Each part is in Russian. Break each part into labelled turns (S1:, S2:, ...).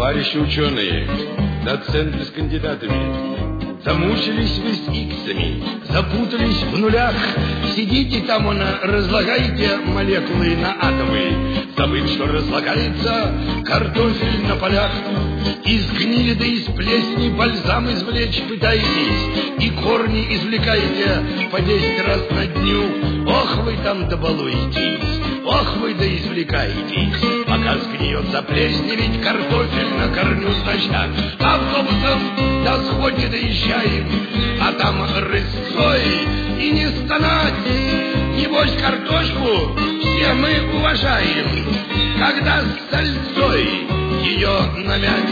S1: Товарищи ученые, доценты с кандидатами, замучились вы с иксами, запутались в нулях. Сидите там, разлагаете молекулы на атомы, забыв, что разлагается картофель на полях. Из гнили да из плесни бальзам извлечь пытаетесь, и корни извлекаете по 10 раз на дню. Ох, вы там добалуетесь, ох, вы да извлекаетесь, пока сгниет заплесневеть картофель на корню значат. Автобусом до сходни доезжаем, а там рысцой и не стонать. Небось картошку все мы уважаем, когда с сальцой ее намять.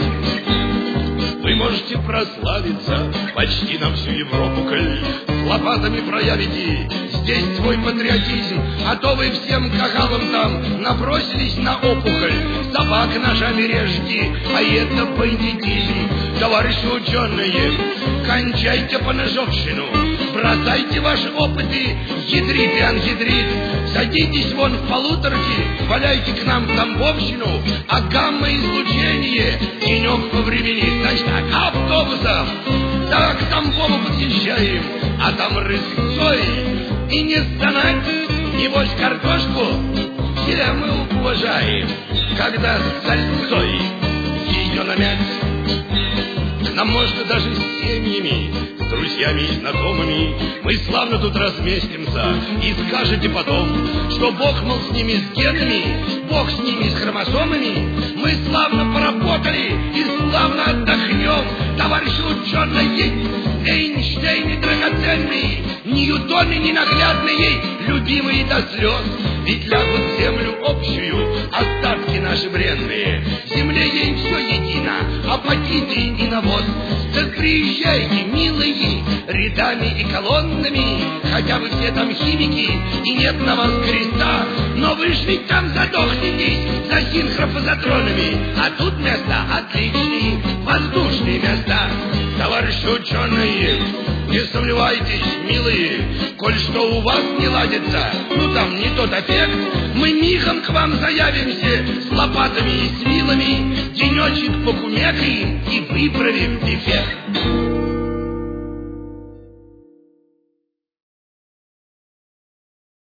S1: Вы можете прославиться почти на всю Европу, коль с лопатами проявите здесь свой патриотизм, а то вы всем кагалам там набросились на опухоль. Собак ножами режьте, а это бандитизм. Товарищи ученые, кончайте поножовщину, бросайте ваши опыты, ядрит и анхидрит. Садитесь вон в полуторки, валяйте к нам в Тамбовщину, а гамма-излучение денек повременит. Значит так, автобусом, да к Тамбову подъезжаем, а там рысцой и не стонать. Небось картошку все мы уважаем, когда с сальцой ее намять. Нам можно даже с семьями, с друзьями и знакомыми мы славно тут разместимся. И скажете потом, что Бог, мол, с ними с генами, Бог с ними с хромосомами. Мы славно поработали и славно отдохнем. Товарищи ученые, Эйнштейны драгоценные, Ньютоны ненаглядные, любимые до слез. Ведь лягут в землю общую остатки наши бренные. В земле ей все едино, апатиты и навоз. Так приезжайте, милые, рядами и колоннами, хотя вы все там химики и нет на вас креста, но вы ж ведь там задохнетесь за синхропозотронами, а тут места отличные, воздушные места. Товарищи ученые, не сомневайтесь, милые, коль что у вас не ладится, ну там не тот эффект, мы мигом к вам заявимся с лопатами и с вилами, денечек покумекаем и выправим дефект.